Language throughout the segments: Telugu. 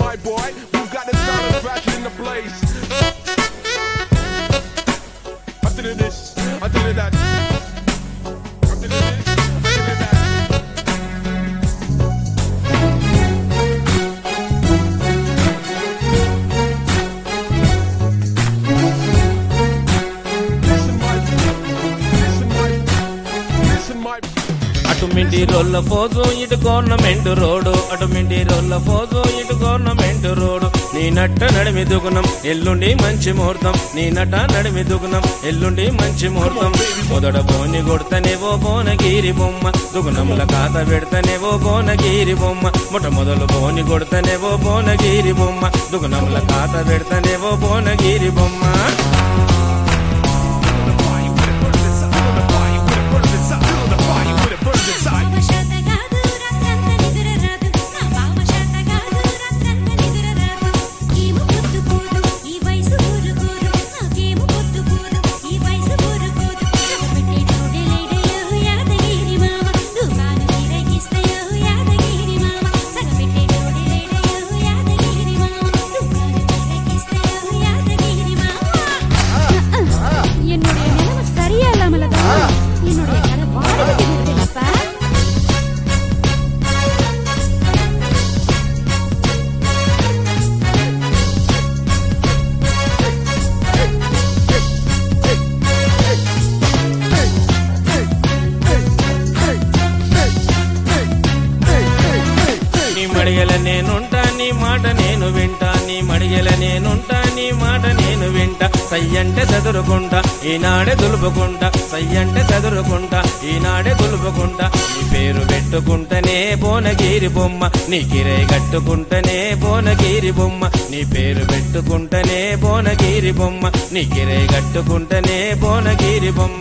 my boy. We've got the style and fashion in the place. I did this, I did that. I did this, I did that. అటు మిండి రోల్ల ఫోజు ఇటు గవర్నమెంట్ రోడ్ అటు మిండి రోల్ల ఫోజు ఇటు గవర్నమెంట్ రోడ్ నీ నట్ట నడిమి దుగుణం ఎల్లుండి మంచి ముహూర్తం నీ నట నడిమి దుగుణం ఎల్లుండి మంచి ముహూర్తం మొదట బోని కొడతనేవో బోనగిరి బొమ్మ దుగుణంల కాత పెడతనేవో బోనగిరి బొమ్మ మొట్టమొదలు బోని కొడతనేవో బోనగిరి బొమ్మ దుగుణంల కాత పెడతనేవో బోనగిరి బొమ్మ మడిగల నేనుంటా నీ మాట నేను వింటా నీ మడిగల నేనుంటా నీ మాట నేను వింటా సయ్యంటే చదురుకుంటా ఈనాడే దులుపుకుంటా సయ్యంటే చదురుకుంటా ఈనాడే దులుపుకుంటా నీ పేరు పెట్టుకుంటనే బోనగిరి బొమ్మ నీ కిరై కట్టుకుంటనే బోనగిరి బొమ్మ నీ పేరు పెట్టుకుంటనే బోనగిరి బొమ్మ నీ కిరై కట్టుకుంటనే బోనగిరి బొమ్మ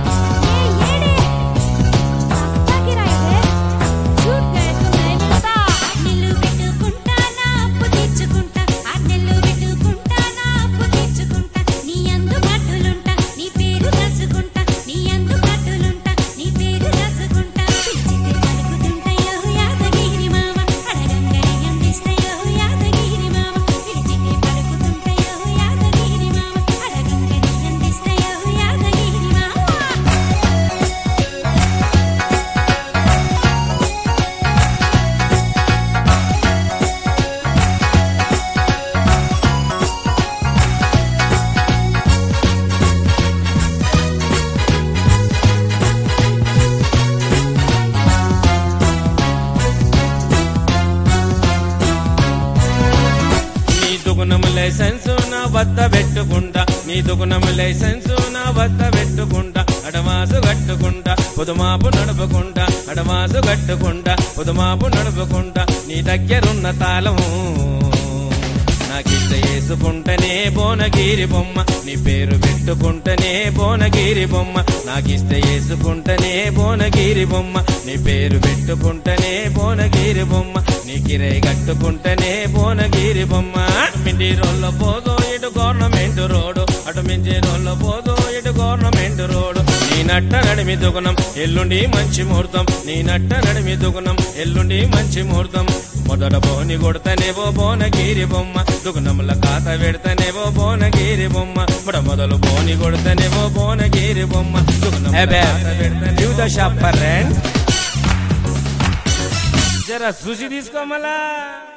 లైసెన్సు నా వద్ద పెట్టుకుంటా నీ దుగుణం లైసెన్సు నా వద్ద పెట్టుకుంటా అడవాసు కట్టుకుంటా పొదుమాపు నడుపుకుంటా అడవాసు కట్టుకుంటా పొదుమాపు నడుపుకుంటా నీ దగ్గరున్న తాళము నాకిష్ట వేసుకుంటనే బోనగిరి బొమ్మ నీ పేరు పెట్టుకుంటనే బోనగిరి బొమ్మ నాకిష్ట వేసుకుంటనే బోనగిరి బొమ్మ నీ పేరు పెట్టుకుంటనే బోనగిరి బొమ్మ నీ కిరై కట్టుకుంటనే బోనగిరి బొమ్మ మిండి రోల్ల పోదు ఇటు గవర్నమెంట్ రోడ్ అటు మించి రోల్ల పోదు ఇటు గవర్నమెంట్ రోడ్ నీ నట్ట నడిమి దుగుణం ఎల్లుండి మంచి ముహూర్తం నీ నట్ట నడిమి దుగుణం ఎల్లుండి మంచి ముహూర్తం మొదట బోని కొడతనేవో బోనగిరి బొమ్మ దుగుణముల కాత పెడతనేవో బోనగిరి బొమ్మ మొదలు బోని కొడతనేవో బోనగిరి బొమ్మ జర చూసి తీసుకోమలా